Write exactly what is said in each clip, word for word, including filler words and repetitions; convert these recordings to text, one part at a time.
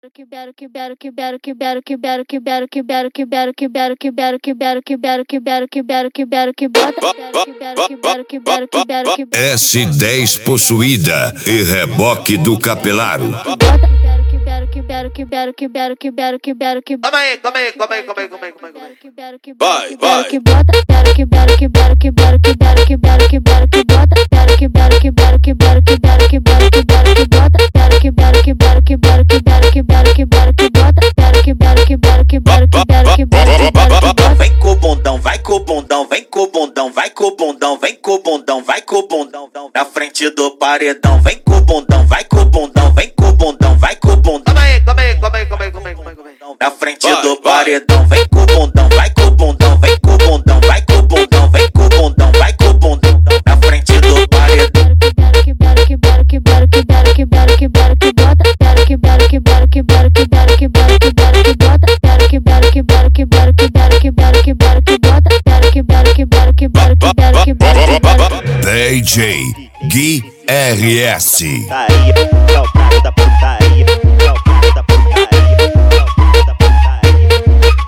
que bero que bero que bero que bero que bero que bero que bero que bero que bero que bero que bero que bero que bero que bero que bero que bota que bero que bero que bero que bero que S dez possuída e reboque do capelaro. que bero que bero que bero que bero que bero que bero que Calma aí, calma aí, calma aí, calma aí, calma aí, calma aí. que bero que Vai, bero vai. que bota que bero que bero que bero que bero que bero que bero que bota que bero que bero que bero que bero que bero que bero que bota que bero que bero que bero que bero que bero que bero que bota que bero que bero que bero que bero que bero que bero. Vem com o bundão, vai com o bundão, vem com o bundão, vai com o bundão, vem com o bundão, vai com o bundão na frente do paredão. Vem com o bundão, vai com o bundão, vem com o bundão, vai com o bundão. Calma aí, calma aí, calma aí, calma aí, calma aí, calma aí. Na frente do paredão, vem com o bundão, vai com o bundão, vem com o bundão, vai com o bundão, vem com o bundão, vai com o bundão na frente do paredão. Que bero que bero que bero que bero que bero que bero que bota que bero que bero que bero que bero que bero que bero que bota que bero que bero que bero que bero que bero que bero que bota que bero que bero que bero que bero que bero que bero. D J Gui R S. Putaria, é o prato da putaria, é o prato da putaria, é o prato da putaria.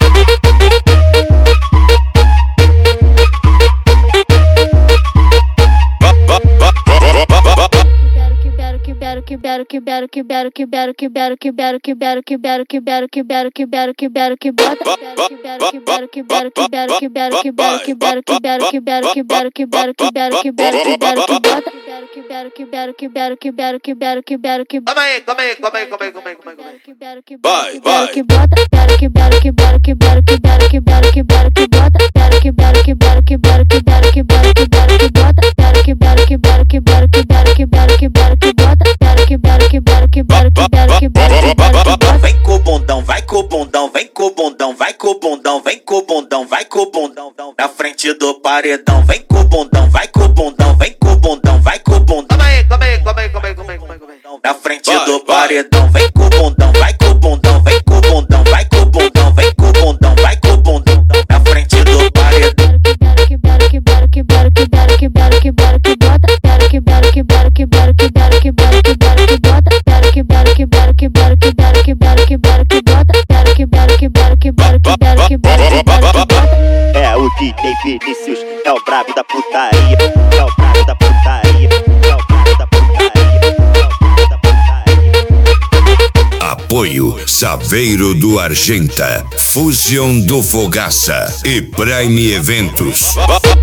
Que bero que bero que bero que bero que bero que bero que bero que bero que bero que bero que bero que bero que bero que bota que bero que bero que bero que bero que bero que bero que bero que bero que bero que bero que bero que bero que bero que bero que bota que bero que bero que bero que bero que bero que bero que Calma aí, calma aí, calma aí, calma aí, calma aí, calma aí. que bero que Vai, bero vai. que bota que bero que bero que bero que bero que bero que bero que bota que bero que bero que bero que bero que bero que bero que bota que bero que bero que bero que bero que bero que bero que bota que bero que bero que bero que bero que bero que bero. Vem com o bundão, vai com o bundão, vem com o bundão, vai com o bundão, vem com o bundão, vai com o bundão na frente do paredão. Vem com o bundão, vai com o bundão, vem com o bundão, vai com o bundão. Calma aí, calma aí, calma aí, calma aí, calma aí, calma aí. Na frente do paredão, vem com o bundão, vai com o bundão, vem com o bundão, vai com o bundão, vem com o bundão, vai com o bundão na frente do paredão. Que bero que bero que bero que bero que bero que bero que bota que bero que bero que bero que bero que bero que bero que bota que bero que bero que bero que bero que bero que bero que bota que bero que bero que bero que bero que bero que bota. É o D J Vinícius, é o brabo da putaria, é o brabo da putaria, é o brabo da putaria, é o brabo da putaria. Apoio Saveiro do Argenta, Fusion do Fogaça e Prime Eventos.